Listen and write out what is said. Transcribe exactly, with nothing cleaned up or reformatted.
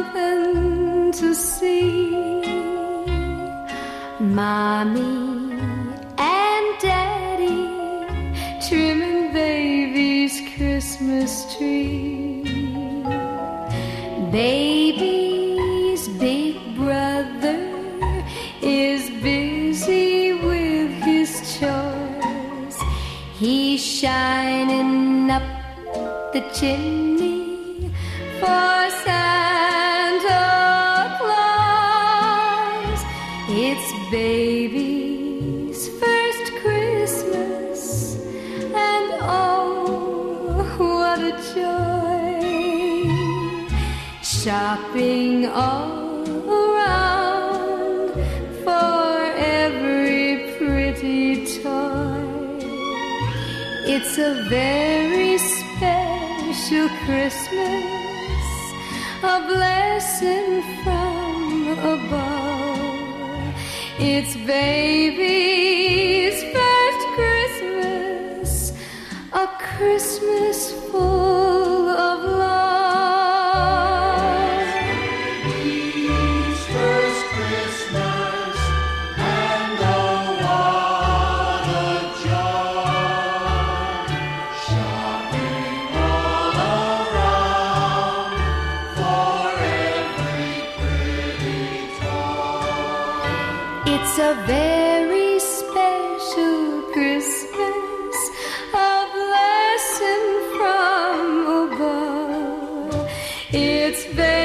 something to see. Mommy and Daddy trimming baby's Christmas tree. Baby's big brother is busy with his chores. He's shining up the chimney for Santa Claus. It's baby's first Christmas, and oh, what a joy. Shopping all around for every pretty toy. It's a very special Christmas, a blessing from above. It's baby's first Christmas, a Christmas full of love. Baby's first Christmas, and oh, what a joy. Shopping all around for every pretty toy. It's a very special Christmas, a blessing from above. It's very